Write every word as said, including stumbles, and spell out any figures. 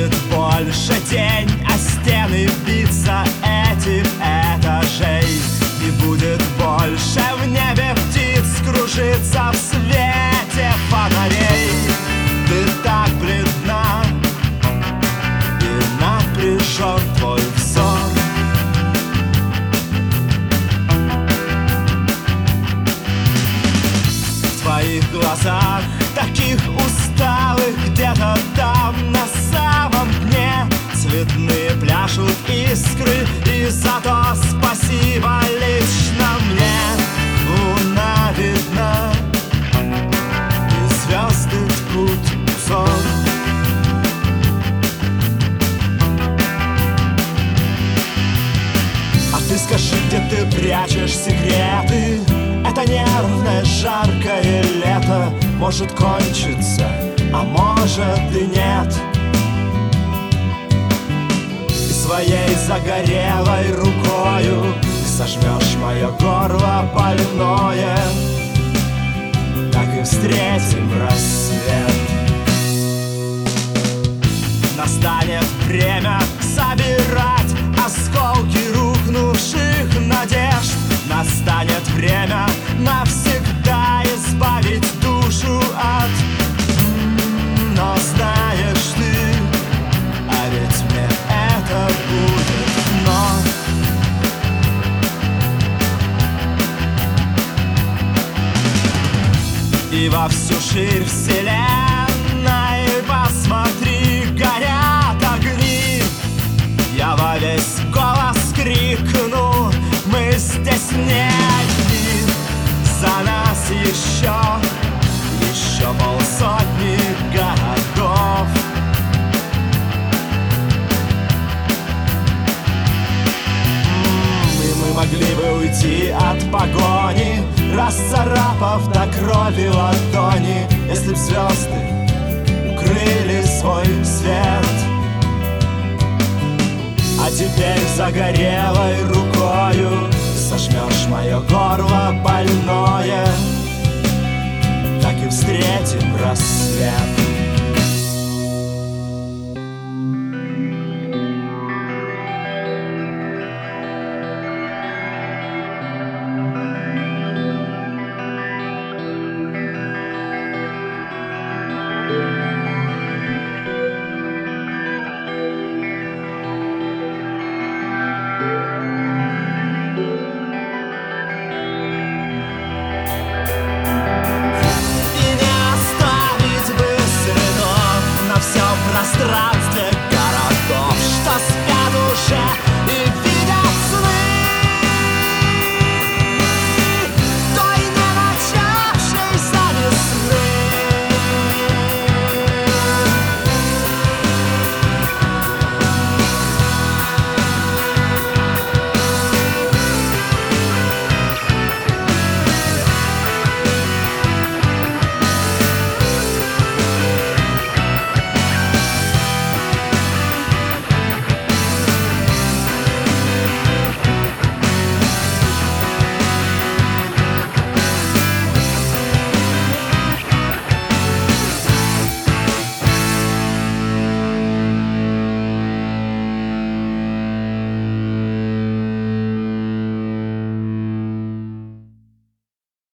будет больше день, а стены биться этих этажей. Не будет больше в небе птиц кружиться в свете фонарей. Ты так бледна, и напряжен твой взор. В твоих глазах, таких усталых, где-то там на самом дне цветные пляшут искры, и за то спасибо лично мне. Луна видна, и звезды ткут узор. А ты скажи, где ты прячешь секреты? Это нервное, жаркое лето может кончиться, а может и нет. И своей загорелой рукою ты сожмешь мое горло больное. Так и встретим рассвет. Настанет время собирать осколки рухнувших надежд. Настанет время навсегда избавить душу от. Но знаешь ты, а ведь мне это будет вновь. И во всю ширь вселенной посмотри, горят огни. Я во весь голос крикну: мы здесь не одни. За нас еще, еще полсотни городов. И мы могли бы уйти от погони, расцарапав до крови ладони, если б звезды укрыли свой свет. А теперь загорелой рукою сожмешь мое горло больное. Так и встретим рассвет. Страх.